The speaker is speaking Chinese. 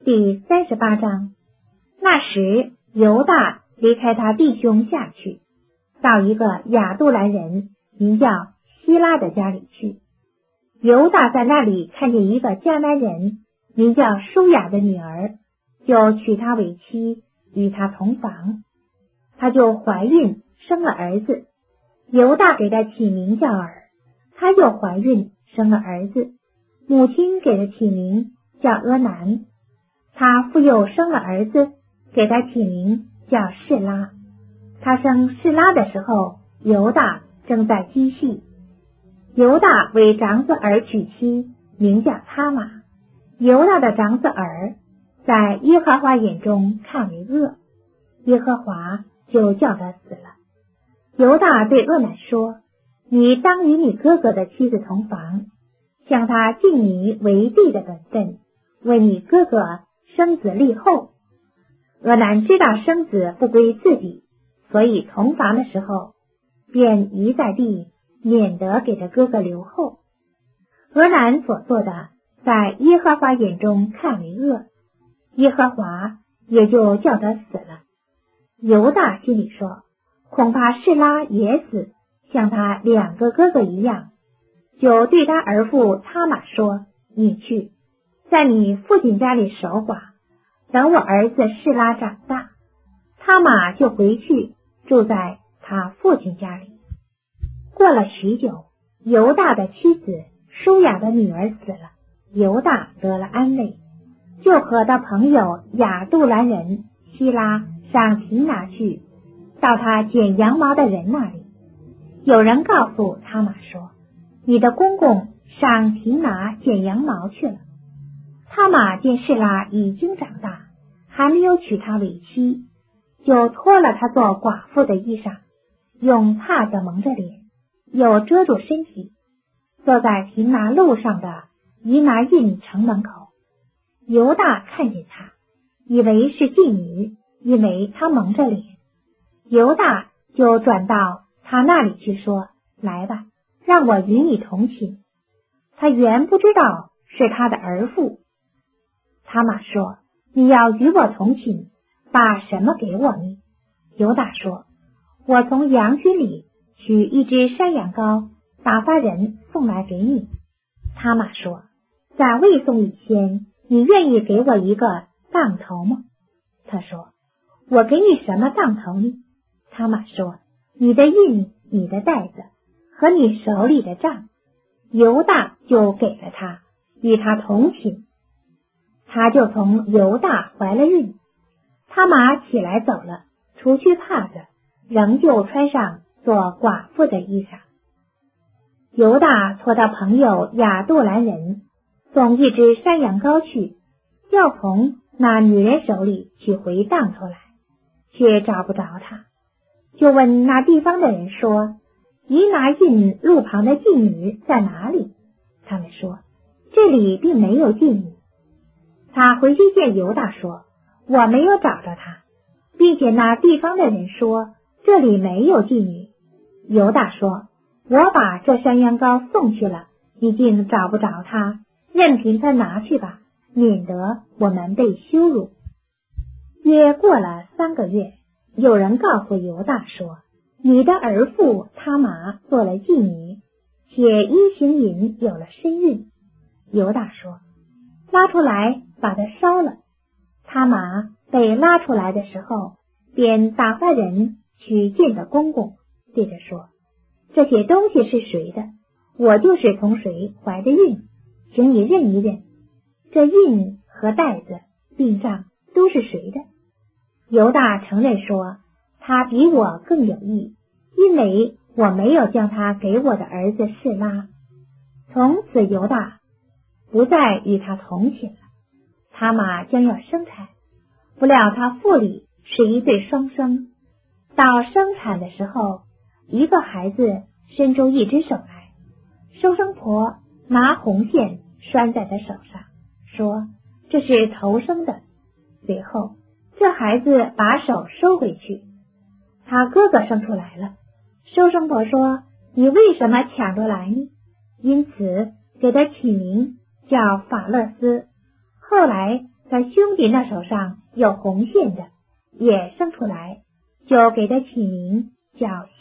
第38章。那时犹大离开他弟兄下去，到一个亚杜兰人名叫希拉的家里去。犹大在那里看见一个迦南人名叫舒雅的女儿，就娶她为妻，与她同房。她就怀孕生了儿子，犹大给她起名叫尔。她又怀孕生了儿子，母亲给她起名叫俄南。她复又生了儿子，给他起名叫示拉。他生示拉的时候，犹大正在积蓄。犹大为长子尔娶妻，名叫他玛。犹大的长子尔在耶和华眼中看为恶，耶和华就叫他死了。犹大对俄南说：你当与你哥哥的妻子同房，向他尽你为弟的本分，为你哥哥生子立后。俄南知道生子不归自己，所以同房的时候便移在地，免得给他哥哥留后。俄南所做的，在耶和华眼中看为恶，耶和华也就叫他死了。犹大心里说：恐怕示拉也死，像他两个哥哥一样，就对他儿父他玛说：你去，在你父亲家里守寡，等我儿子示拉长大。他玛就回去住在他父亲家里。过了许久，犹大的妻子舒雅的女儿死了，犹大得了安慰，就和他朋友亚杜兰人希拉上亭拿去，到他剪羊毛的人那里。有人告诉他玛说：你的公公上亭拿剪羊毛去了。他玛见示拉已经长大，还没有娶她为妻，就脱了她做寡妇的衣裳，用帕子蒙着脸，又遮住身体，坐在亭拿路上的以拿印城门口。犹大看见她，以为是妓女，因为她蒙着脸。犹大就转到他那里去说：来吧，让我与你同寝。他原不知道是他的儿妇。他玛说：你要与我同寝，把什么给我呢？犹大说：我从羊群里取一只山羊羔，打发人送来给你。他玛说：在未送以前，你愿意给我一个当头吗？他说：我给你什么当头呢？他玛说：你的印，你的袋子和你手里的杖。犹大就给了他，与他同寝。他就从犹大怀了孕。他玛起来走了，除去帕子，仍旧穿上做寡妇的衣裳。犹大托他朋友亚杜兰人送一只山羊羔去，要从那女人手里取回当头来，却找不着他，就问那地方的人说：以拿印路旁的妓女在哪里？他们说：这里并没有妓女。他回去见犹大说：我没有找着她，并且那地方的人说这里没有妓女。犹大说：我把这山羊羔送去了，已经找不着她，任凭他拿去吧，免得我们被羞辱。约过了3个月，有人告诉犹大说：你的儿妇他玛做了妓女，且因行淫有了身孕。犹大说：拉出来把它烧了。他玛被拉出来的时候，便打发人去见的公公，对他说：这些东西是谁的？我就是从谁怀的孕，请你认一认，这印和袋子并账都是谁的？犹大承认说：他比我更有义，因为我没有将他给我的儿子示拉。从此犹大不再与他同寝了。他玛将要生产，不料他腹里是一对双生。到生产的时候，一个孩子伸出一只手来，收生婆拿红线拴在他手上，说：这是头生的。随后这孩子把手收回去。他哥哥生出来了，收生婆说：你为什么抢着来呢？因此给他起名叫法勒斯。后来他兄弟那手上有红线的也生出来，就给他起名叫